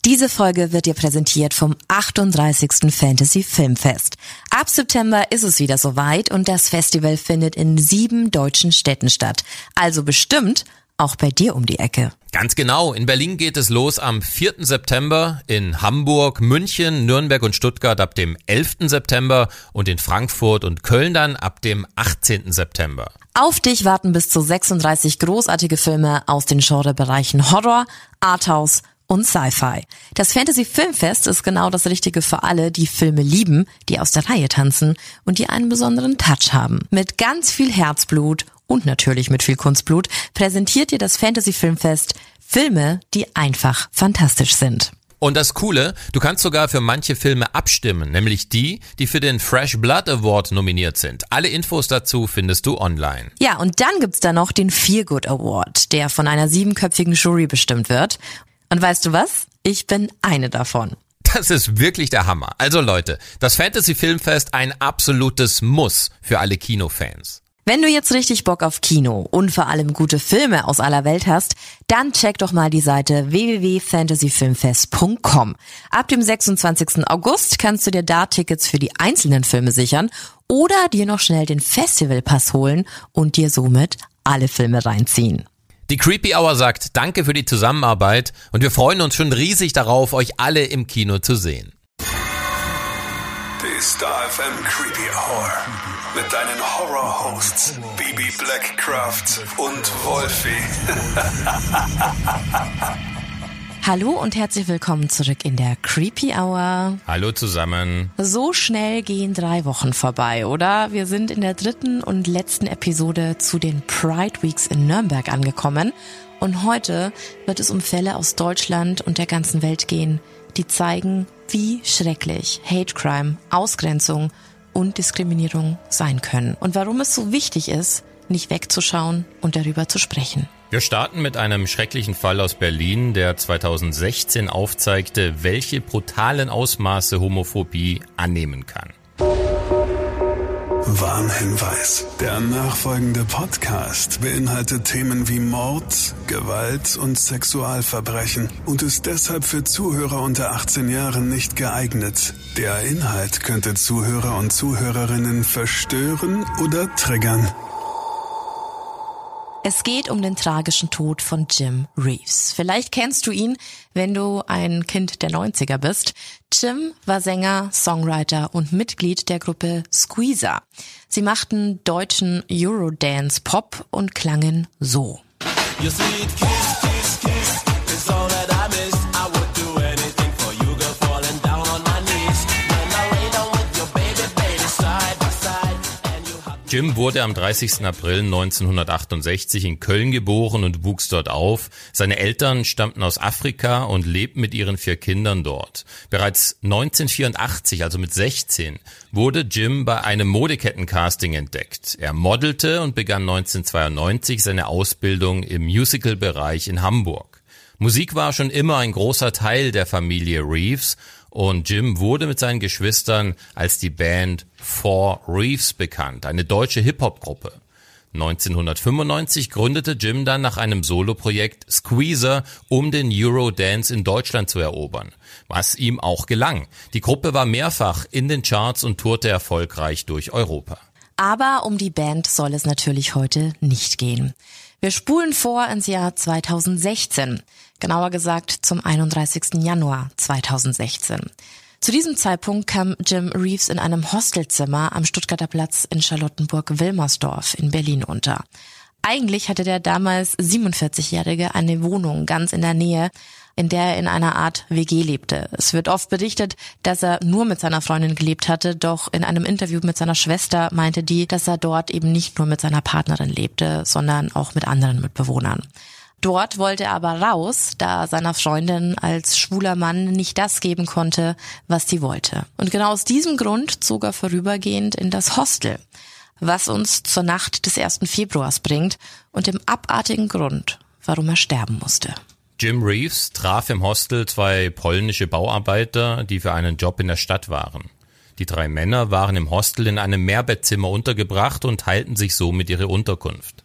Diese Folge wird dir präsentiert vom 38. Fantasy Filmfest. Ab September ist es wieder soweit und das Festival findet in 7 deutschen Städten statt. Also bestimmt auch bei dir um die Ecke. Ganz genau. In Berlin geht es los am 4. September, in Hamburg, München, Nürnberg und Stuttgart ab dem 11. September und in Frankfurt und Köln dann ab dem 18. September. Auf dich warten bis zu 36 großartige Filme aus den Genrebereichen Horror, Arthouse und Sci-Fi. Das Fantasy Filmfest ist genau das Richtige für alle, die Filme lieben, die aus der Reihe tanzen und die einen besonderen Touch haben. Mit ganz viel Herzblut und natürlich mit viel Kunstblut präsentiert dir das Fantasy Filmfest Filme, die einfach fantastisch sind. Und das Coole, du kannst sogar für manche Filme abstimmen, nämlich die für den Fresh Blood Award nominiert sind. Alle Infos dazu findest du online. Ja, und dann gibt's da noch den Feelgood Award, der von einer 7-köpfigen Jury bestimmt wird. Und weißt du was? Ich bin eine davon. Das ist wirklich der Hammer. Also Leute, das Fantasy Filmfest ein absolutes Muss für alle Kinofans. Wenn du jetzt richtig Bock auf Kino und vor allem gute Filme aus aller Welt hast, dann check doch mal die Seite www.fantasyfilmfest.com. Ab dem 26. August kannst du dir da Tickets für die einzelnen Filme sichern oder dir noch schnell den Festivalpass holen und dir somit alle Filme reinziehen. Die Creepy Hour sagt Danke für die Zusammenarbeit und wir freuen uns schon riesig darauf, euch alle im Kino zu sehen. Die Star FM Creepy Hour mit deinen Horror-Hosts Bibi Blackcraft und Wolfie. Hallo und herzlich willkommen zurück in der Creepy Hour. Hallo zusammen. So schnell gehen 3 Wochen vorbei, oder? Wir sind in der 3. und letzten Episode zu den Pride Weeks in Nürnberg angekommen. Und heute wird es um Fälle aus Deutschland und der ganzen Welt gehen, die zeigen, wie schrecklich Hate Crime, Ausgrenzung und Diskriminierung sein können. Und warum es so wichtig ist, nicht wegzuschauen und darüber zu sprechen. Wir starten mit einem schrecklichen Fall aus Berlin, der 2016 aufzeigte, welche brutalen Ausmaße Homophobie annehmen kann. Warnhinweis. Der nachfolgende Podcast beinhaltet Themen wie Mord, Gewalt und Sexualverbrechen und ist deshalb für Zuhörer unter 18 Jahren nicht geeignet. Der Inhalt könnte Zuhörer und Zuhörerinnen verstören oder triggern. Es geht um den tragischen Tod von Jim Reeves. Vielleicht kennst du ihn, wenn du ein Kind der 90er bist. Jim war Sänger, Songwriter und Mitglied der Gruppe Squeezer. Sie machten deutschen Eurodance-Pop und klangen so. Jim wurde am 30. April 1968 in Köln geboren und wuchs dort auf. Seine Eltern stammten aus Afrika und lebten mit ihren 4 Kindern dort. Bereits 1984, also mit 16, wurde Jim bei einem Modekettencasting entdeckt. Er modelte und begann 1992 seine Ausbildung im Musical-Bereich in Hamburg. Musik war schon immer ein großer Teil der Familie Reeves und Jim wurde mit seinen Geschwistern als die Band Four Reeves bekannt, eine deutsche Hip-Hop-Gruppe. 1995 gründete Jim dann nach einem Soloprojekt Squeezer, um den Eurodance in Deutschland zu erobern, was ihm auch gelang. Die Gruppe war mehrfach in den Charts und tourte erfolgreich durch Europa. Aber um die Band soll es natürlich heute nicht gehen. Wir spulen vor ins Jahr 2016, genauer gesagt zum 31. Januar 2016. Zu diesem Zeitpunkt kam Jim Reeves in einem Hostelzimmer am Stuttgarter Platz in Charlottenburg-Wilmersdorf in Berlin unter. Eigentlich hatte der damals 47-Jährige eine Wohnung ganz in der Nähe, in der er in einer Art WG lebte. Es wird oft berichtet, dass er nur mit seiner Freundin gelebt hatte, doch in einem Interview mit seiner Schwester meinte die, dass er dort eben nicht nur mit seiner Partnerin lebte, sondern auch mit anderen Mitbewohnern. Dort wollte er aber raus, da seiner Freundin als schwuler Mann nicht das geben konnte, was sie wollte. Und genau aus diesem Grund zog er vorübergehend in das Hostel, was uns zur Nacht des 1. Februars bringt und dem abartigen Grund, warum er sterben musste. Jim Reeves traf im Hostel 2 polnische Bauarbeiter, die für einen Job in der Stadt waren. Die 3 Männer waren im Hostel in einem Mehrbettzimmer untergebracht und teilten sich somit ihre Unterkunft.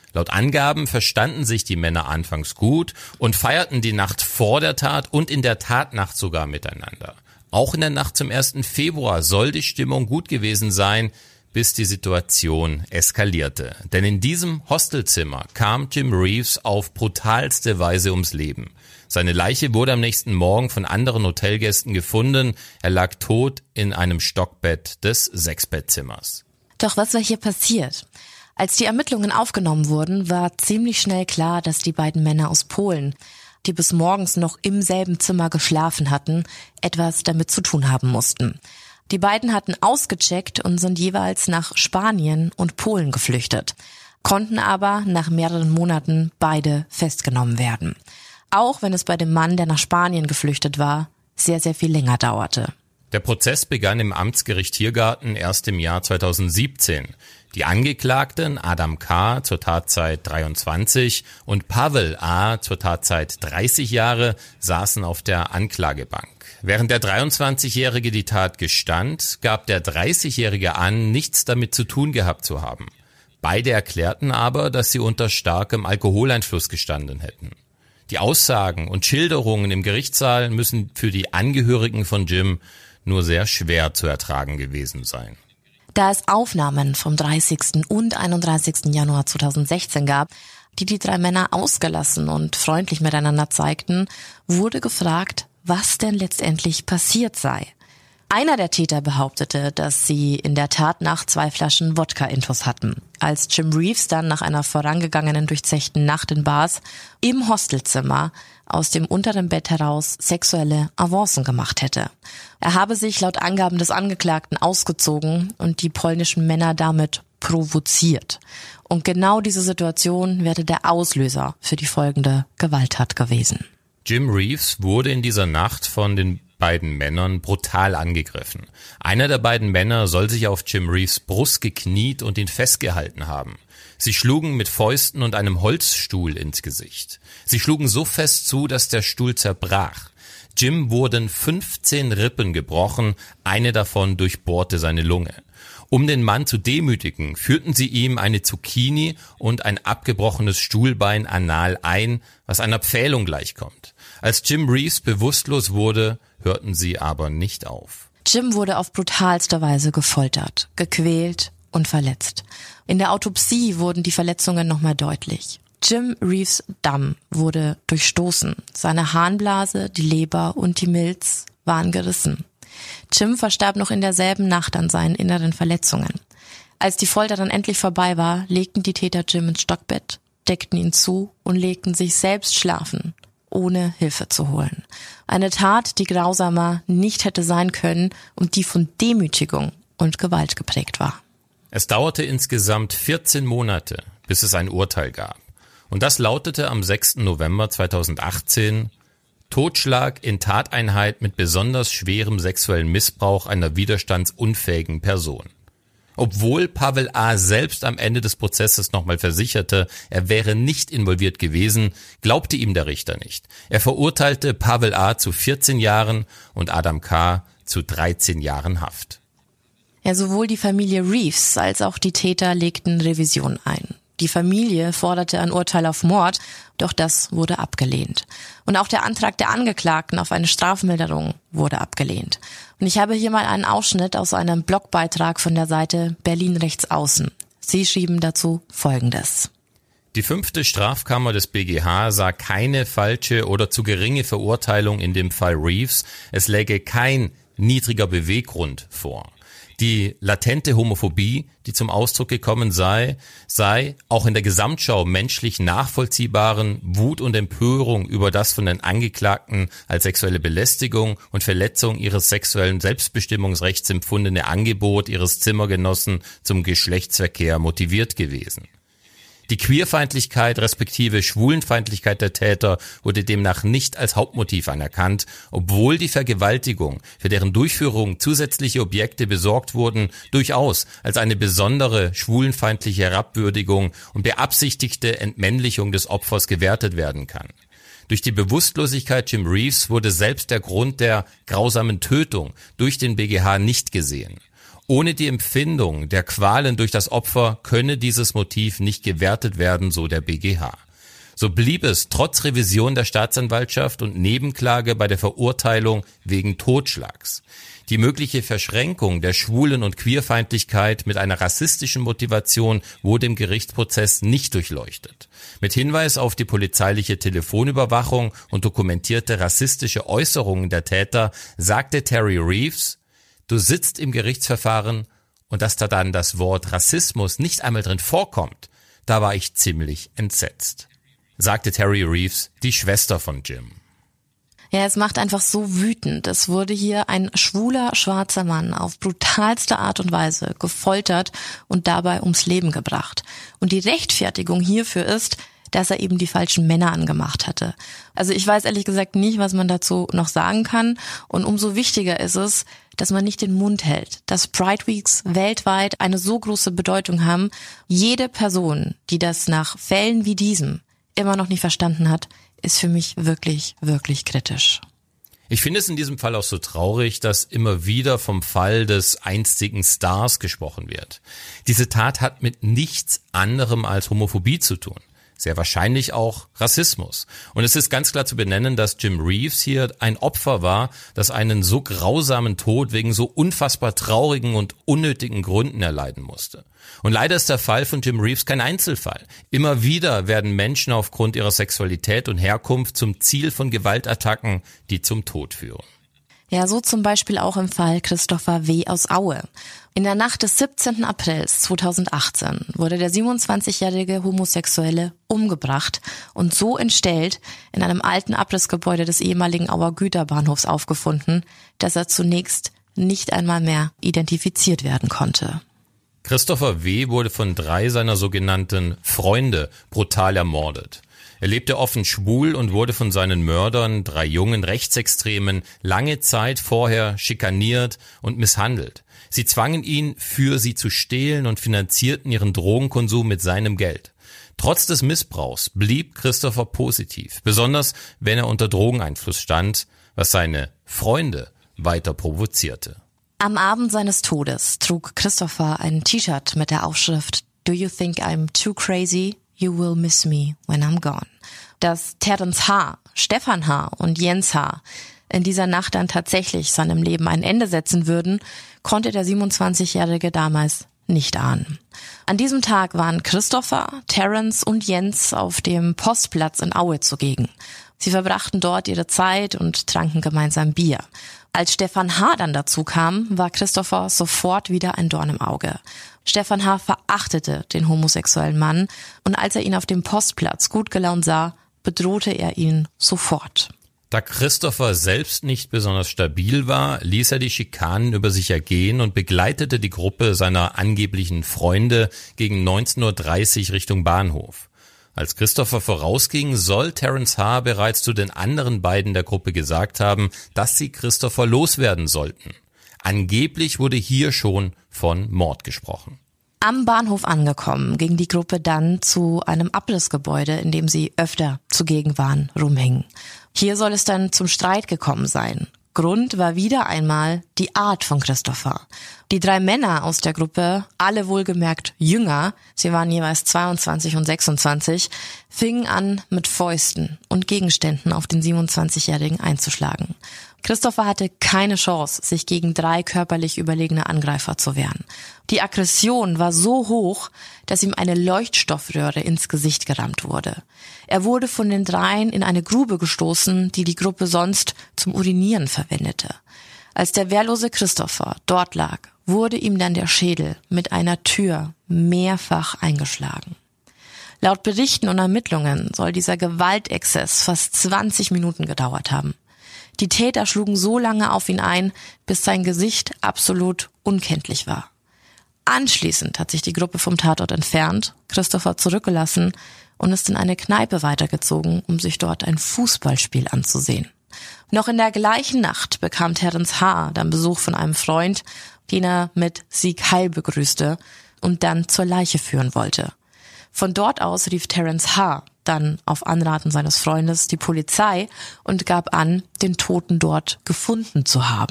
Laut Angaben verstanden sich die Männer anfangs gut und feierten die Nacht vor der Tat und in der Tatnacht sogar miteinander. Auch in der Nacht zum 1. Februar soll die Stimmung gut gewesen sein, bis die Situation eskalierte. Denn in diesem Hostelzimmer kam Jim Reeves auf brutalste Weise ums Leben. Seine Leiche wurde am nächsten Morgen von anderen Hotelgästen gefunden. Er lag tot in einem Stockbett des 6-Bettzimmers. Doch was war hier passiert? Als die Ermittlungen aufgenommen wurden, war ziemlich schnell klar, dass die beiden Männer aus Polen, die bis morgens noch im selben Zimmer geschlafen hatten, etwas damit zu tun haben mussten. Die beiden hatten ausgecheckt und sind jeweils nach Spanien und Polen geflüchtet, konnten aber nach mehreren Monaten beide festgenommen werden. Auch wenn es bei dem Mann, der nach Spanien geflüchtet war, sehr, sehr viel länger dauerte. Der Prozess begann im Amtsgericht Tiergarten erst im Jahr 2017. Die Angeklagten Adam K. zur Tatzeit 23 und Pavel A. zur Tatzeit 30 Jahre saßen auf der Anklagebank. Während der 23-Jährige die Tat gestand, gab der 30-Jährige an, nichts damit zu tun gehabt zu haben. Beide erklärten aber, dass sie unter starkem Alkoholeinfluss gestanden hätten. Die Aussagen und Schilderungen im Gerichtssaal müssen für die Angehörigen von Jim nur sehr schwer zu ertragen gewesen sein. Da es Aufnahmen vom 30. und 31. Januar 2016 gab, die die drei Männer ausgelassen und freundlich miteinander zeigten, wurde gefragt, was denn letztendlich passiert sei. Einer der Täter behauptete, dass sie in der Tatnacht 2 Flaschen Wodka-Intus hatten, als Jim Reeves dann nach einer vorangegangenen durchzechten Nacht in Bars im Hostelzimmer aus dem unteren Bett heraus sexuelle Avancen gemacht hätte. Er habe sich laut Angaben des Angeklagten ausgezogen und die polnischen Männer damit provoziert. Und genau diese Situation wäre der Auslöser für die folgende Gewalttat gewesen. Jim Reeves wurde in dieser Nacht von den beiden Männern brutal angegriffen. Einer der beiden Männer soll sich auf Jim Reeves Brust gekniet und ihn festgehalten haben. Sie schlugen mit Fäusten und einem Holzstuhl ins Gesicht. Sie schlugen so fest zu, dass der Stuhl zerbrach. Jim wurden 15 Rippen gebrochen, eine davon durchbohrte seine Lunge. Um den Mann zu demütigen, führten sie ihm eine Zucchini und ein abgebrochenes Stuhlbein anal ein, was einer Pfählung gleichkommt. Als Jim Reeves bewusstlos wurde, hörten sie aber nicht auf. Jim wurde auf brutalste Weise gefoltert, gequält und verletzt. In der Autopsie wurden die Verletzungen nochmal deutlich. Jim Reeves' Damm wurde durchstoßen. Seine Harnblase, die Leber und die Milz waren gerissen. Jim verstarb noch in derselben Nacht an seinen inneren Verletzungen. Als die Folter dann endlich vorbei war, legten die Täter Jim ins Stockbett, deckten ihn zu und legten sich selbst schlafen, ohne Hilfe zu holen. Eine Tat, die grausamer nicht hätte sein können und die von Demütigung und Gewalt geprägt war. Es dauerte insgesamt 14 Monate, bis es ein Urteil gab. Und das lautete am 6. November 2018: Totschlag in Tateinheit mit besonders schwerem sexuellen Missbrauch einer widerstandsunfähigen Person. Obwohl Pavel A. selbst am Ende des Prozesses nochmal versicherte, er wäre nicht involviert gewesen, glaubte ihm der Richter nicht. Er verurteilte Pavel A. zu 14 Jahren und Adam K. zu 13 Jahren Haft. Ja, sowohl die Familie Reeves als auch die Täter legten Revision ein. Die Familie forderte ein Urteil auf Mord, doch das wurde abgelehnt. Und auch der Antrag der Angeklagten auf eine Strafmilderung wurde abgelehnt. Und ich habe hier mal einen Ausschnitt aus einem Blogbeitrag von der Seite Berlin Rechtsaußen. Sie schrieben dazu Folgendes: Die 5. Strafkammer des BGH sah keine falsche oder zu geringe Verurteilung in dem Fall Reeves. Es läge kein niedriger Beweggrund vor. Die latente Homophobie, die zum Ausdruck gekommen sei auch in der Gesamtschau menschlich nachvollziehbaren Wut und Empörung über das von den Angeklagten als sexuelle Belästigung und Verletzung ihres sexuellen Selbstbestimmungsrechts empfundene Angebot ihres Zimmergenossen zum Geschlechtsverkehr motiviert gewesen. Die Queerfeindlichkeit respektive Schwulenfeindlichkeit der Täter wurde demnach nicht als Hauptmotiv anerkannt, obwohl die Vergewaltigung, für deren Durchführung zusätzliche Objekte besorgt wurden, durchaus als eine besondere schwulenfeindliche Herabwürdigung und beabsichtigte Entmännlichung des Opfers gewertet werden kann. Durch die Bewusstlosigkeit Jim Reeves wurde selbst der Grund der grausamen Tötung durch den BGH nicht gesehen. Ohne die Empfindung der Qualen durch das Opfer könne dieses Motiv nicht gewertet werden, so der BGH. So blieb es trotz Revision der Staatsanwaltschaft und Nebenklage bei der Verurteilung wegen Totschlags. Die mögliche Verschränkung der Schwulen- und Queerfeindlichkeit mit einer rassistischen Motivation wurde im Gerichtsprozess nicht durchleuchtet. Mit Hinweis auf die polizeiliche Telefonüberwachung und dokumentierte rassistische Äußerungen der Täter sagte Terry Reeves: Du sitzt im Gerichtsverfahren und dass da dann das Wort Rassismus nicht einmal drin vorkommt, da war ich ziemlich entsetzt, sagte Terry Reeves, die Schwester von Jim. Ja, es macht einfach so wütend. Es wurde hier ein schwuler, schwarzer Mann auf brutalste Art und Weise gefoltert und dabei ums Leben gebracht. Und die Rechtfertigung hierfür ist, dass er eben die falschen Männer angemacht hatte. Also ich weiß ehrlich gesagt nicht, was man dazu noch sagen kann. Und umso wichtiger ist es, dass man nicht den Mund hält. Dass Pride Weeks weltweit eine so große Bedeutung haben. Jede Person, die das nach Fällen wie diesem immer noch nicht verstanden hat, ist für mich wirklich, wirklich kritisch. Ich finde es in diesem Fall auch so traurig, dass immer wieder vom Fall des einstigen Stars gesprochen wird. Diese Tat hat mit nichts anderem als Homophobie zu tun. Sehr wahrscheinlich auch Rassismus. Und es ist ganz klar zu benennen, dass Jim Reeves hier ein Opfer war, das einen so grausamen Tod wegen so unfassbar traurigen und unnötigen Gründen erleiden musste. Und leider ist der Fall von Jim Reeves kein Einzelfall. Immer wieder werden Menschen aufgrund ihrer Sexualität und Herkunft zum Ziel von Gewaltattacken, die zum Tod führen. Ja, so zum Beispiel auch im Fall Christopher W. aus Aue. In der Nacht des 17. Aprils 2018 wurde der 27-jährige Homosexuelle umgebracht und so entstellt in einem alten Abrissgebäude des ehemaligen Auer Güterbahnhofs aufgefunden, dass er zunächst nicht einmal mehr identifiziert werden konnte. Christopher W. wurde von 3 seiner sogenannten Freunde brutal ermordet. Er lebte offen schwul und wurde von seinen Mördern, 3 jungen Rechtsextremen, lange Zeit vorher schikaniert und misshandelt. Sie zwangen ihn, für sie zu stehlen und finanzierten ihren Drogenkonsum mit seinem Geld. Trotz des Missbrauchs blieb Christopher positiv, besonders wenn er unter Drogeneinfluss stand, was seine Freunde weiter provozierte. Am Abend seines Todes trug Christopher ein T-Shirt mit der Aufschrift "Do you think I'm too crazy? You will miss me when I'm gone." Dass Terence H., Stefan H. und Jens H. in dieser Nacht dann tatsächlich seinem Leben ein Ende setzen würden, konnte der 27-Jährige damals nicht ahnen. An diesem Tag waren Christopher, Terence und Jens auf dem Postplatz in Aue zugegen. Sie verbrachten dort ihre Zeit und tranken gemeinsam Bier. Als Stefan H. dann dazu kam, war Christopher sofort wieder ein Dorn im Auge. Stefan H. verachtete den homosexuellen Mann und als er ihn auf dem Postplatz gut gelaunt sah, bedrohte er ihn sofort. Da Christopher selbst nicht besonders stabil war, ließ er die Schikanen über sich ergehen und begleitete die Gruppe seiner angeblichen Freunde gegen 19:30 Uhr Richtung Bahnhof. Als Christopher vorausging, soll Terence H. bereits zu den anderen beiden der Gruppe gesagt haben, dass sie Christopher loswerden sollten. Angeblich wurde hier schon von Mord gesprochen. Am Bahnhof angekommen, ging die Gruppe dann zu einem Abrissgebäude, in dem sie öfter zugegen waren, rumhängen. Hier soll es dann zum Streit gekommen sein. Grund war wieder einmal die Art von Christopher. Die 3 Männer aus der Gruppe, alle wohlgemerkt jünger, sie waren jeweils 22 und 26, fingen an, mit Fäusten und Gegenständen auf den 27-Jährigen einzuschlagen. Christopher hatte keine Chance, sich gegen 3 körperlich überlegene Angreifer zu wehren. Die Aggression war so hoch, dass ihm eine Leuchtstoffröhre ins Gesicht gerammt wurde. Er wurde von den 3 in eine Grube gestoßen, die die Gruppe sonst zum Urinieren verwendete. Als der wehrlose Christopher dort lag, wurde ihm dann der Schädel mit einer Tür mehrfach eingeschlagen. Laut Berichten und Ermittlungen soll dieser Gewaltexzess fast 20 Minuten gedauert haben. Die Täter schlugen so lange auf ihn ein, bis sein Gesicht absolut unkenntlich war. Anschließend hat sich die Gruppe vom Tatort entfernt, Christopher zurückgelassen und ist in eine Kneipe weitergezogen, um sich dort ein Fußballspiel anzusehen. Noch in der gleichen Nacht bekam Terence H. dann Besuch von einem Freund, den er mit Sieg Heil begrüßte und dann zur Leiche führen wollte. Von dort aus rief Terence H. dann auf Anraten seines Freundes die Polizei und gab an, den Toten dort gefunden zu haben.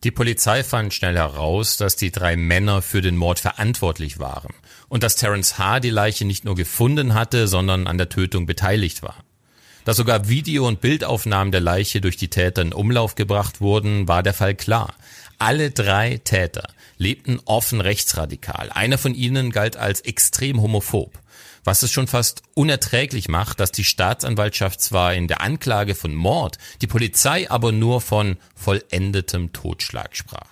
Die Polizei fand schnell heraus, dass die 3 Männer für den Mord verantwortlich waren und dass Terence H. die Leiche nicht nur gefunden hatte, sondern an der Tötung beteiligt war. Da sogar Video- und Bildaufnahmen der Leiche durch die Täter in Umlauf gebracht wurden, war der Fall klar. Alle 3 Täter lebten offen rechtsradikal. Einer von ihnen galt als extrem homophob, was es schon fast unerträglich macht, dass die Staatsanwaltschaft zwar in der Anklage von Mord, die Polizei aber nur von vollendetem Totschlag sprach.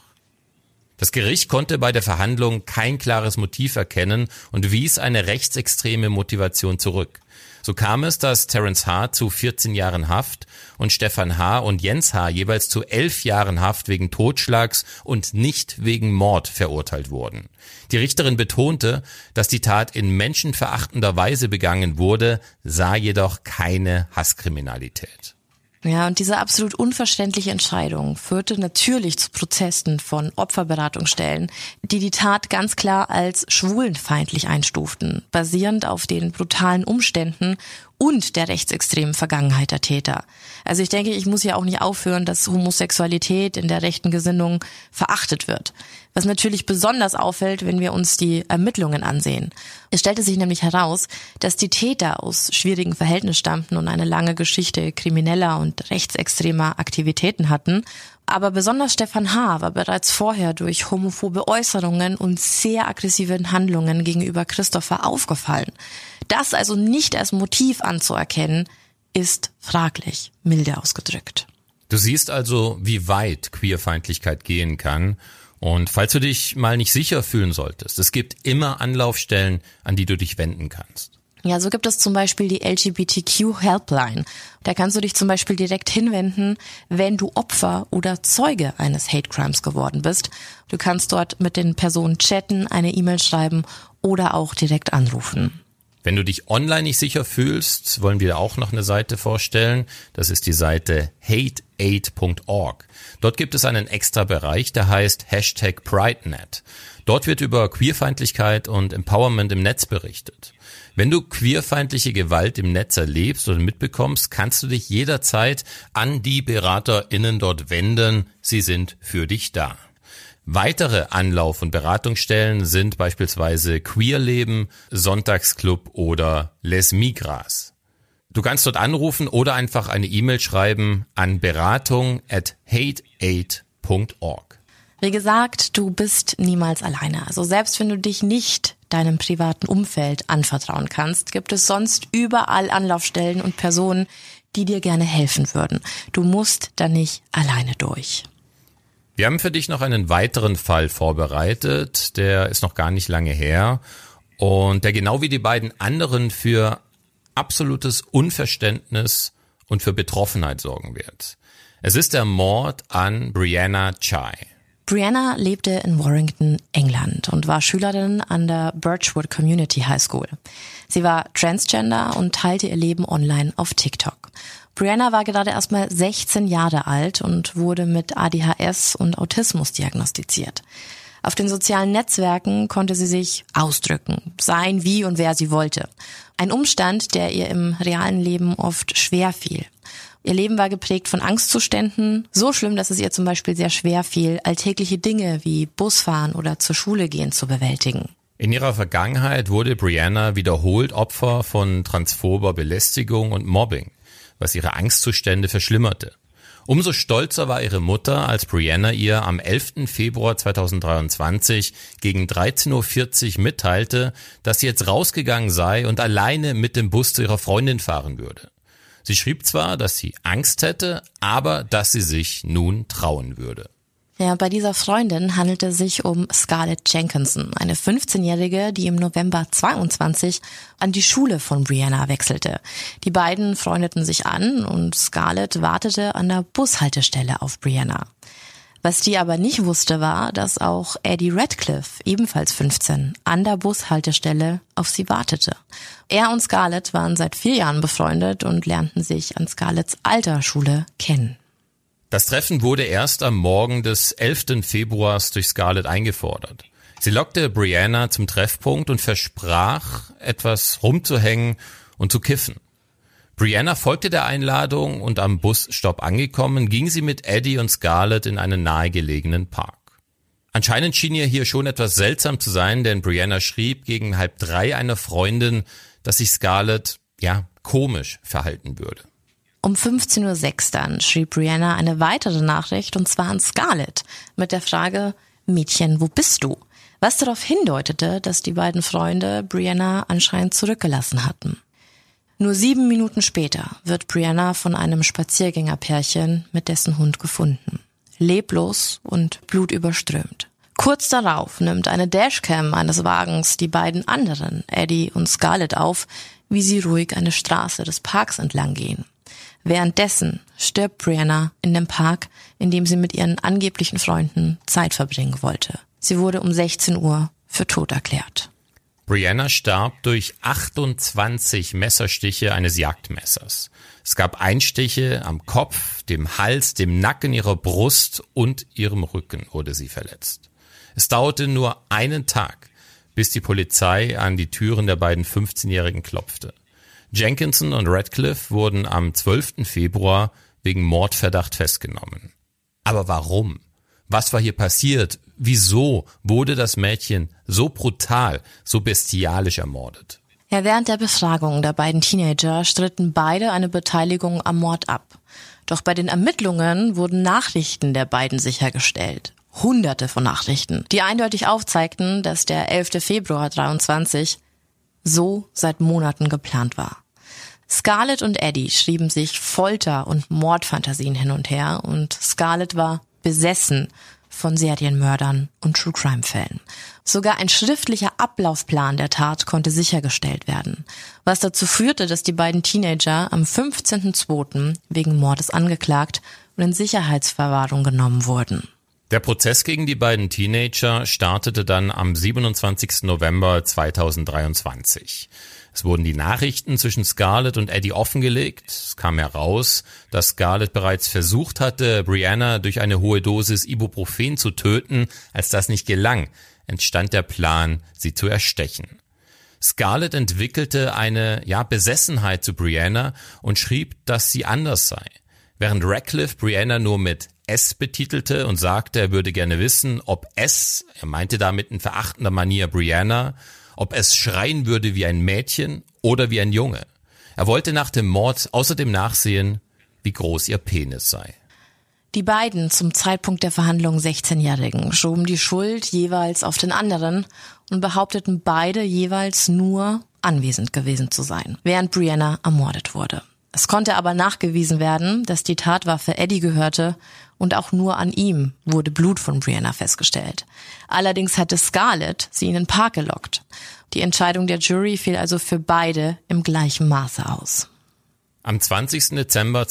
Das Gericht konnte bei der Verhandlung kein klares Motiv erkennen und wies eine rechtsextreme Motivation zurück. So kam es, dass Terence H. zu 14 Jahren Haft und Stefan H. und Jens H. jeweils zu 11 Jahren Haft wegen Totschlags und nicht wegen Mord verurteilt wurden. Die Richterin betonte, dass die Tat in menschenverachtender Weise begangen wurde, sah jedoch keine Hasskriminalität. Ja, und diese absolut unverständliche Entscheidung führte natürlich zu Protesten von Opferberatungsstellen, die die Tat ganz klar als schwulenfeindlich einstuften, basierend auf den brutalen Umständen und der rechtsextremen Vergangenheit der Täter. Also ich denke, ich muss ja auch nicht aufhören, dass Homosexualität in der rechten Gesinnung verachtet wird. Was natürlich besonders auffällt, wenn wir uns die Ermittlungen ansehen. Es stellte sich nämlich heraus, dass die Täter aus schwierigen Verhältnissen stammten und eine lange Geschichte krimineller und rechtsextremer Aktivitäten hatten. Aber besonders Stefan H. war bereits vorher durch homophobe Äußerungen und sehr aggressiven Handlungen gegenüber Christopher aufgefallen. Das also nicht als Motiv anzuerkennen, ist fraglich, milde ausgedrückt. Du siehst also, wie weit Queerfeindlichkeit gehen kann. Und falls du dich mal nicht sicher fühlen solltest, es gibt immer Anlaufstellen, an die du dich wenden kannst. Ja, so gibt es zum Beispiel die LGBTQ-Helpline. Da kannst du dich zum Beispiel direkt hinwenden, wenn du Opfer oder Zeuge eines Hate Crimes geworden bist. Du kannst dort mit den Personen chatten, eine E-Mail schreiben oder auch direkt anrufen. Wenn du dich online nicht sicher fühlst, wollen wir auch noch eine Seite vorstellen. Das ist die Seite hateaid.org. Dort gibt es einen extra Bereich, der heißt #PrideNet. Dort wird über Queerfeindlichkeit und Empowerment im Netz berichtet. Wenn du queerfeindliche Gewalt im Netz erlebst oder mitbekommst, kannst du dich jederzeit an die BeraterInnen dort wenden. Sie sind für dich da. Weitere Anlauf- und Beratungsstellen sind beispielsweise Queerleben, Sonntagsclub oder Les Migras. Du kannst dort anrufen oder einfach eine E-Mail schreiben an beratung@hateaid.org. Wie gesagt, du bist niemals alleine. Also selbst wenn du dich nicht deinem privaten Umfeld anvertrauen kannst, gibt es sonst überall Anlaufstellen und Personen, die dir gerne helfen würden. Du musst da nicht alleine durch. Wir haben für dich noch einen weiteren Fall vorbereitet, der ist noch gar nicht lange her und der genau wie die beiden anderen für absolutes Unverständnis und für Betroffenheit sorgen wird. Es ist der Mord an Brianna Ghey. Brianna lebte in Warrington, England und war Schülerin an der Birchwood Community High School. Sie war Transgender und teilte ihr Leben online auf TikTok. Brianna war gerade erst mal 16 Jahre alt und wurde mit ADHS und Autismus diagnostiziert. Auf den sozialen Netzwerken konnte sie sich ausdrücken, sein, wie und wer sie wollte. Ein Umstand, der ihr im realen Leben oft schwer fiel. Ihr Leben war geprägt von Angstzuständen, so schlimm, dass es ihr zum Beispiel sehr schwer fiel, alltägliche Dinge wie Busfahren oder zur Schule gehen zu bewältigen. In ihrer Vergangenheit wurde Brianna wiederholt Opfer von transphober Belästigung und Mobbing, was ihre Angstzustände verschlimmerte. Umso stolzer war ihre Mutter, als Brianna ihr am 11. Februar 2023 gegen 13:40 Uhr mitteilte, dass sie jetzt rausgegangen sei und alleine mit dem Bus zu ihrer Freundin fahren würde. Sie schrieb zwar, dass sie Angst hätte, aber dass sie sich nun trauen würde. Ja, bei dieser Freundin handelte es sich um Scarlett Jenkinson, eine 15-Jährige, die im November 22 an die Schule von Brianna wechselte. Die beiden freundeten sich an und Scarlett wartete an der Bushaltestelle auf Brianna. Was die aber nicht wusste, war, dass auch Eddie Radcliffe, ebenfalls 15, an der Bushaltestelle auf sie wartete. Er und Scarlett waren seit 4 Jahren befreundet und lernten sich an Scarletts alter Schule kennen. Das Treffen wurde erst am Morgen des 11. Februars durch Scarlett eingefordert. Sie lockte Brianna zum Treffpunkt und versprach, etwas rumzuhängen und zu kiffen. Brianna folgte der Einladung und am Busstopp angekommen, ging sie mit Eddie und Scarlett in einen nahegelegenen Park. Anscheinend schien ihr hier schon etwas seltsam zu sein, denn Brianna schrieb gegen 2:30 einer Freundin, dass sich Scarlett, komisch verhalten würde. Um 15:06 Uhr dann schrieb Brianna eine weitere Nachricht, und zwar an Scarlett, mit der Frage, Mädchen, wo bist du? Was darauf hindeutete, dass die beiden Freunde Brianna anscheinend zurückgelassen hatten. Nur 7 Minuten später wird Brianna von einem Spaziergängerpärchen mit dessen Hund gefunden. Leblos und blutüberströmt. Kurz darauf nimmt eine Dashcam eines Wagens die beiden anderen, Eddie und Scarlett, auf, wie sie ruhig eine Straße des Parks entlang gehen. Währenddessen stirbt Brianna in dem Park, in dem sie mit ihren angeblichen Freunden Zeit verbringen wollte. Sie wurde um 16 Uhr für tot erklärt. Brianna starb durch 28 Messerstiche eines Jagdmessers. Es gab Einstiche am Kopf, dem Hals, dem Nacken, ihrer Brust und ihrem Rücken wurde sie verletzt. Es dauerte nur einen Tag, bis die Polizei an die Türen der beiden 15-Jährigen klopfte. Jenkinson und Radcliffe wurden am 12. Februar wegen Mordverdacht festgenommen. Aber warum? Was war hier passiert? Wieso wurde das Mädchen so brutal, so bestialisch ermordet? Während der Befragung der beiden Teenager stritten beide eine Beteiligung am Mord ab. Doch bei den Ermittlungen wurden Nachrichten der beiden sichergestellt. Hunderte von Nachrichten, die eindeutig aufzeigten, dass der 11. Februar 23 so seit Monaten geplant war. Scarlett und Eddie schrieben sich Folter- und Mordfantasien hin und her, und Scarlett war besessen von Serienmördern und True-Crime-Fällen. Sogar ein schriftlicher Ablaufplan der Tat konnte sichergestellt werden, was dazu führte, dass die beiden Teenager am 15.02. wegen Mordes angeklagt und in Sicherheitsverwahrung genommen wurden. Der Prozess gegen die beiden Teenager startete dann am 27. November 2023. Es wurden die Nachrichten zwischen Scarlett und Eddie offengelegt. Es kam heraus, dass Scarlett bereits versucht hatte, Brianna durch eine hohe Dosis Ibuprofen zu töten. Als das nicht gelang, entstand der Plan, sie zu erstechen. Scarlett entwickelte eine Besessenheit zu Brianna und schrieb, dass sie anders sei. Während Radcliffe Brianna nur mit S betitelte und sagte, er würde gerne wissen, ob es, er meinte damit in verachtender Manier Brianna, ob es schreien würde wie ein Mädchen oder wie ein Junge. Er wollte nach dem Mord außerdem nachsehen, wie groß ihr Penis sei. Die beiden zum Zeitpunkt der Verhandlung 16-Jährigen schoben die Schuld jeweils auf den anderen und behaupteten beide jeweils nur anwesend gewesen zu sein, während Brianna ermordet wurde. Es konnte aber nachgewiesen werden, dass die Tatwaffe Eddie gehörte, und auch nur an ihm wurde Blut von Brianna festgestellt. Allerdings hatte Scarlett sie in den Park gelockt. Die Entscheidung der Jury fiel also für beide im gleichen Maße aus. Am 20. Dezember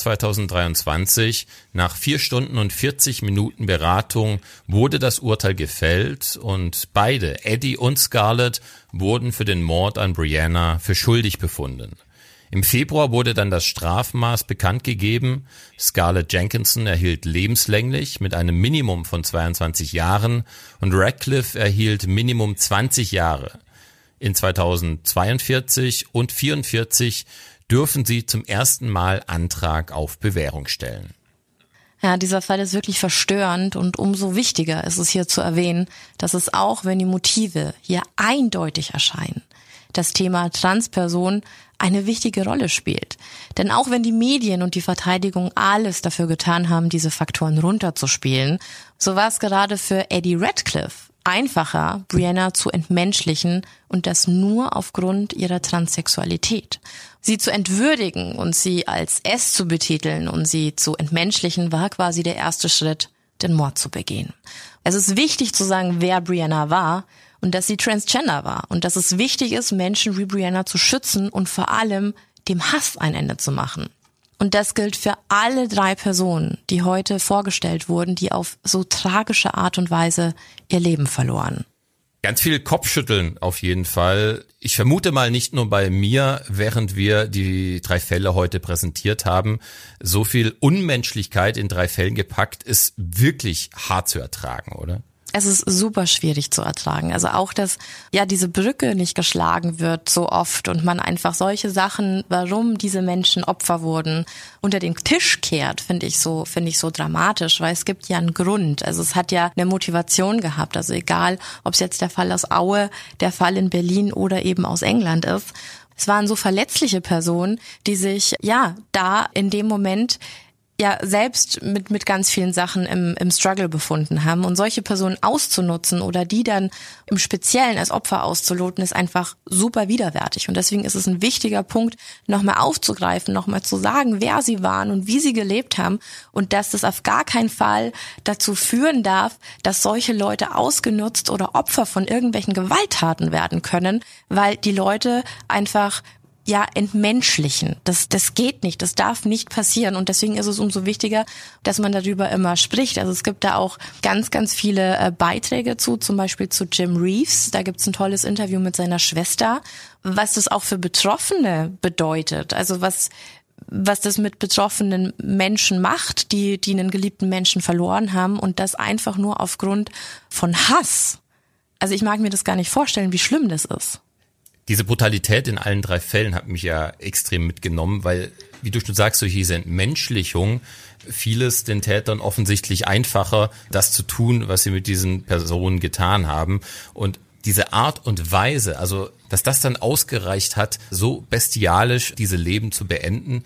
2023, nach 4 Stunden und 40 Minuten Beratung, wurde das Urteil gefällt und beide, Eddie und Scarlett, wurden für den Mord an Brianna für schuldig befunden. Im Februar wurde dann das Strafmaß bekannt gegeben. Scarlett Jenkinson erhielt lebenslänglich mit einem Minimum von 22 Jahren und Radcliffe erhielt Minimum 20 Jahre. In 2042 und 44 dürfen sie zum ersten Mal Antrag auf Bewährung stellen. Ja, dieser Fall ist wirklich verstörend, und umso wichtiger ist es hier zu erwähnen, dass es, auch wenn die Motive hier eindeutig erscheinen, das Thema Transperson eine wichtige Rolle spielt. Denn auch wenn die Medien und die Verteidigung alles dafür getan haben, diese Faktoren runterzuspielen, so war es gerade für Eddie Radcliffe einfacher, Brianna zu entmenschlichen, und das nur aufgrund ihrer Transsexualität. Sie zu entwürdigen und sie als S zu betiteln und sie zu entmenschlichen war quasi der erste Schritt, den Mord zu begehen. Es ist wichtig zu sagen, wer Brianna war und dass sie transgender war und dass es wichtig ist, Menschen wie Brianna zu schützen und vor allem dem Hass ein Ende zu machen. Und das gilt für alle 3 Personen, die heute vorgestellt wurden, die auf so tragische Art und Weise ihr Leben verloren. Ganz viel Kopfschütteln auf jeden Fall. Ich vermute mal nicht nur bei mir, während wir die 3 Fälle heute präsentiert haben. So viel Unmenschlichkeit in 3 Fällen gepackt ist wirklich hart zu ertragen, oder? Es ist super schwierig zu ertragen. Also auch, dass ja diese Brücke nicht geschlagen wird so oft und man einfach solche Sachen, warum diese Menschen Opfer wurden, unter den Tisch kehrt, finde ich so dramatisch, weil es gibt ja einen Grund. Also es hat ja eine Motivation gehabt. Also egal, ob es jetzt der Fall aus Aue, der Fall in Berlin oder eben aus England ist. Es waren so verletzliche Personen, die sich ja da in dem Moment ja selbst mit ganz vielen Sachen im Struggle befunden haben. Und solche Personen auszunutzen oder die dann im Speziellen als Opfer auszuloten, ist einfach super widerwärtig. Und deswegen ist es ein wichtiger Punkt, nochmal aufzugreifen, nochmal zu sagen, wer sie waren und wie sie gelebt haben und dass das auf gar keinen Fall dazu führen darf, dass solche Leute ausgenutzt oder Opfer von irgendwelchen Gewalttaten werden können, weil die Leute einfach entmenschlichen. Das geht nicht, das darf nicht passieren und deswegen ist es umso wichtiger, dass man darüber immer spricht. Also es gibt da auch ganz, ganz viele Beiträge zu, zum Beispiel zu Jim Reeves. Da gibt's ein tolles Interview mit seiner Schwester, was das auch für Betroffene bedeutet. Also was das mit betroffenen Menschen macht, die einen geliebten Menschen verloren haben und das einfach nur aufgrund von Hass. Also ich mag mir das gar nicht vorstellen, wie schlimm das ist. Diese Brutalität in allen 3 Fällen hat mich ja extrem mitgenommen, weil, wie du schon sagst, durch diese Entmenschlichung fiel es den Tätern offensichtlich einfacher, das zu tun, was sie mit diesen Personen getan haben. Und diese Art und Weise, also dass das dann ausgereicht hat, so bestialisch diese Leben zu beenden,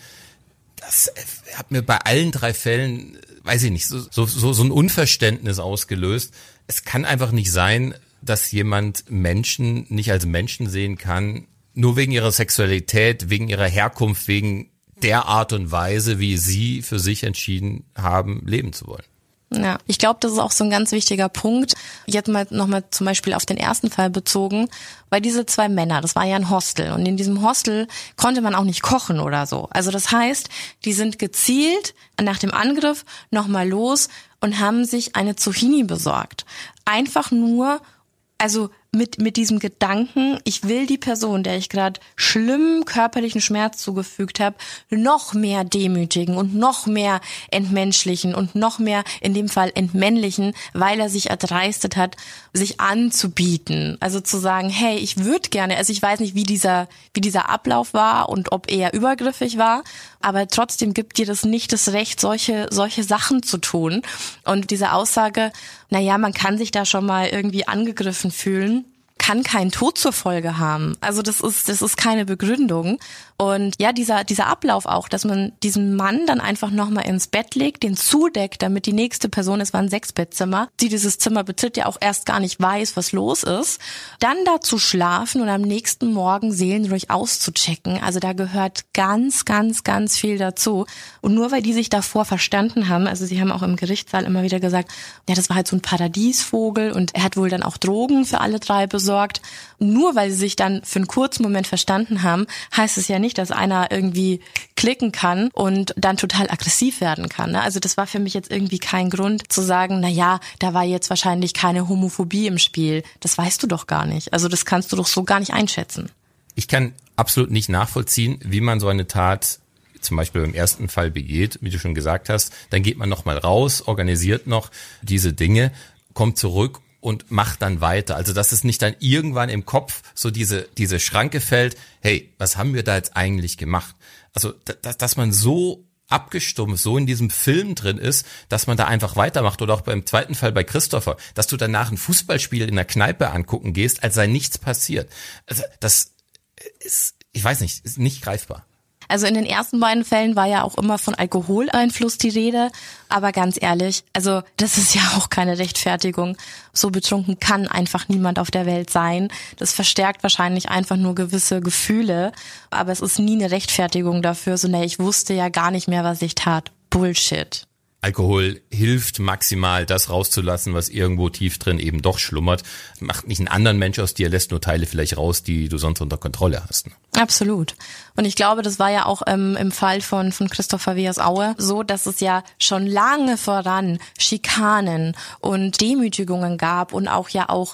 das hat mir bei allen 3 Fällen, weiß ich nicht, so ein Unverständnis ausgelöst. Es kann einfach nicht sein, dass jemand Menschen nicht als Menschen sehen kann, nur wegen ihrer Sexualität, wegen ihrer Herkunft, wegen der Art und Weise, wie sie für sich entschieden haben, leben zu wollen. Ja, ich glaube, das ist auch so ein ganz wichtiger Punkt. Jetzt nochmal zum Beispiel auf den ersten Fall bezogen, weil diese 2 Männer, das war ja ein Hostel und in diesem Hostel konnte man auch nicht kochen oder so. Also das heißt, die sind gezielt nach dem Angriff nochmal los und haben sich eine Zucchini besorgt. Einfach nur, also mit diesem Gedanken, ich will die Person, der ich gerade schlimmen körperlichen Schmerz zugefügt habe, noch mehr demütigen und noch mehr entmenschlichen und noch mehr in dem Fall entmännlichen, weil er sich erdreistet hat, sich anzubieten. Also zu sagen, hey, ich würde gerne, also ich weiß nicht, wie dieser Ablauf war und ob er übergriffig war, aber trotzdem gibt dir das nicht das Recht, solche Sachen zu tun. Und diese Aussage, naja, man kann sich da schon mal irgendwie angegriffen fühlen, kann keinen Tod zur Folge haben. Also das ist keine Begründung. Und ja, dieser Ablauf auch, dass man diesen Mann dann einfach nochmal ins Bett legt, den zudeckt, damit die nächste Person, es war ein 6-Bettzimmer, die dieses Zimmer betritt, ja auch erst gar nicht weiß, was los ist, dann da zu schlafen und am nächsten Morgen seelenruhig auszuchecken. Also da gehört ganz, ganz, ganz viel dazu. Und nur weil die sich davor verstanden haben, also sie haben auch im Gerichtssaal immer wieder gesagt, ja, das war halt so ein Paradiesvogel und er hat wohl dann auch Drogen für alle 3 besorgt. Nur weil sie sich dann für einen kurzen Moment verstanden haben, heißt es ja nicht, dass einer irgendwie klicken kann und dann total aggressiv werden kann. Ne? Also das war für mich jetzt irgendwie kein Grund zu sagen, na ja, da war jetzt wahrscheinlich keine Homophobie im Spiel. Das weißt du doch gar nicht. Also das kannst du doch so gar nicht einschätzen. Ich kann absolut nicht nachvollziehen, wie man so eine Tat zum Beispiel beim ersten Fall begeht, wie du schon gesagt hast. Dann geht man nochmal raus, organisiert noch diese Dinge, kommt zurück und macht dann weiter. Also dass es nicht dann irgendwann im Kopf so diese Schranke fällt, hey, was haben wir da jetzt eigentlich gemacht? Also dass man so abgestumpft, so in diesem Film drin ist, dass man da einfach weitermacht. Oder auch beim zweiten Fall bei Christopher, dass du danach ein Fußballspiel in der Kneipe angucken gehst, als sei nichts passiert. Also das ist, ich weiß nicht, ist nicht greifbar. Also in den ersten beiden Fällen war ja auch immer von Alkoholeinfluss die Rede. Aber ganz ehrlich, also das ist ja auch keine Rechtfertigung. So betrunken kann einfach niemand auf der Welt sein. Das verstärkt wahrscheinlich einfach nur gewisse Gefühle. Aber es ist nie eine Rechtfertigung dafür. So, ich wusste ja gar nicht mehr, was ich tat. Bullshit. Alkohol hilft maximal, das rauszulassen, was irgendwo tief drin eben doch schlummert. Macht nicht einen anderen Mensch aus dir, lässt nur Teile vielleicht raus, die du sonst unter Kontrolle hast. Absolut. Und ich glaube, das war ja auch im Fall von Christopher W. aus Aue so, dass es ja schon lange voran Schikanen und Demütigungen gab und auch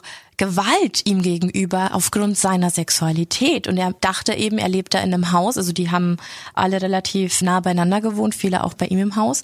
Gewalt ihm gegenüber aufgrund seiner Sexualität. Und er dachte eben, er lebt da in einem Haus, also die haben alle relativ nah beieinander gewohnt, viele auch bei ihm im Haus.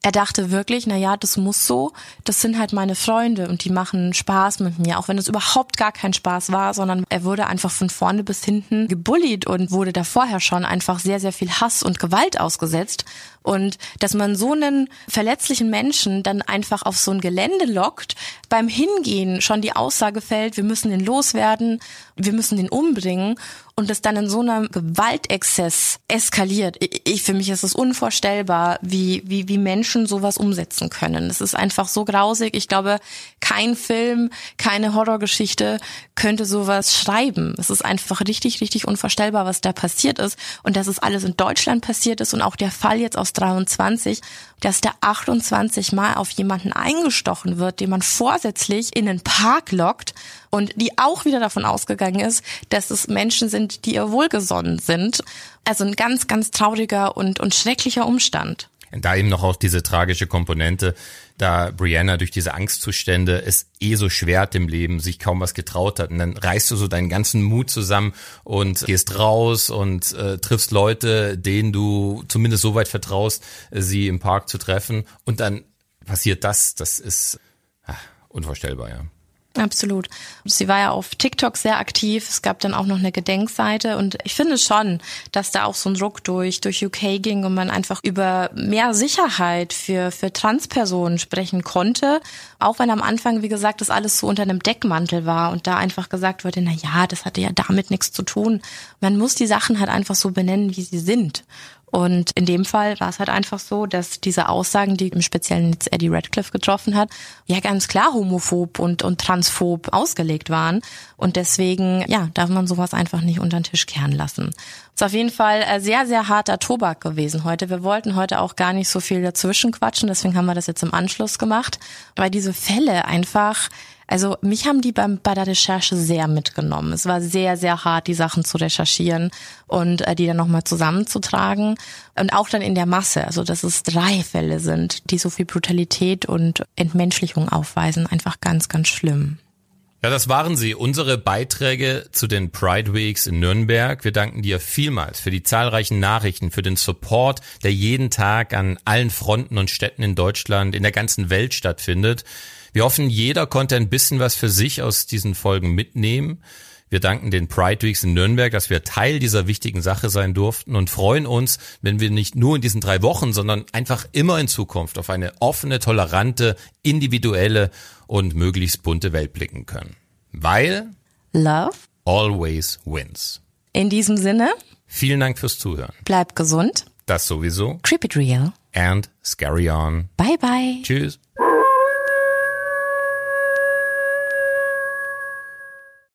Er dachte wirklich, das muss so, das sind halt meine Freunde und die machen Spaß mit mir, auch wenn es überhaupt gar kein Spaß war, sondern er wurde einfach von vorne bis hinten gebullied und wurde da vorher schon einfach sehr, sehr viel Hass und Gewalt ausgesetzt. Und dass man so einen verletzlichen Menschen dann einfach auf so ein Gelände lockt, beim Hingehen schon die Aussage fällt, wir müssen den loswerden, wir müssen den umbringen und das dann in so einem Gewaltexzess eskaliert. Für mich ist es unvorstellbar, wie Menschen sowas umsetzen können. Es ist einfach so grausig. Ich glaube, kein Film, keine Horrorgeschichte könnte sowas schreiben. Es ist einfach richtig, richtig unvorstellbar, was da passiert ist und dass es alles in Deutschland passiert ist und auch der Fall jetzt aus 23, dass da 28 Mal auf jemanden eingestochen wird, den man vorsätzlich in einen Park lockt und die auch wieder davon ausgegangen ist, dass es Menschen sind, die ihr wohlgesonnen sind. Also ein ganz, ganz trauriger und schrecklicher Umstand. Da eben noch auch diese tragische Komponente, da Brianna durch diese Angstzustände es so schwer hat im Leben, sich kaum was getraut hat. Und dann reißt du so deinen ganzen Mut zusammen und gehst raus und triffst Leute, denen du zumindest so weit vertraust, sie im Park zu treffen. Und dann passiert das. Das ist unvorstellbar, ja. Absolut. Sie war ja auf TikTok sehr aktiv. Es gab dann auch noch eine Gedenkseite und ich finde schon, dass da auch so ein Druck durch UK ging und man einfach über mehr Sicherheit für Transpersonen sprechen konnte. Auch wenn am Anfang, wie gesagt, das alles so unter einem Deckmantel war und da einfach gesagt wurde, das hatte ja damit nichts zu tun. Man muss die Sachen halt einfach so benennen, wie sie sind. Und in dem Fall war es halt einfach so, dass diese Aussagen, die im Speziellen jetzt Eddie Radcliffe getroffen hat, ja ganz klar homophob und transphob ausgelegt waren. Und deswegen, darf man sowas einfach nicht unter den Tisch kehren lassen. Ist auf jeden Fall sehr, sehr harter Tobak gewesen heute. Wir wollten heute auch gar nicht so viel dazwischen quatschen, deswegen haben wir das jetzt im Anschluss gemacht. Weil diese Fälle einfach, also mich haben die bei der Recherche sehr mitgenommen. Es war sehr, sehr hart, die Sachen zu recherchieren und die dann nochmal zusammenzutragen. Und auch dann in der Masse, also dass es 3 Fälle sind, die so viel Brutalität und Entmenschlichung aufweisen. Einfach ganz, ganz schlimm. Ja, das waren sie, unsere Beiträge zu den Pride Weeks in Nürnberg. Wir danken dir vielmals für die zahlreichen Nachrichten, für den Support, der jeden Tag an allen Fronten und Städten in Deutschland, in der ganzen Welt stattfindet. Wir hoffen, jeder konnte ein bisschen was für sich aus diesen Folgen mitnehmen. Wir danken den Pride Weeks in Nürnberg, dass wir Teil dieser wichtigen Sache sein durften und freuen uns, wenn wir nicht nur in diesen 3 Wochen, sondern einfach immer in Zukunft auf eine offene, tolerante, individuelle und möglichst bunte Welt blicken können. Weil Love always wins. In diesem Sinne, vielen Dank fürs Zuhören. Bleib gesund. Das sowieso. Keep it real. And scary on. Bye bye. Tschüss.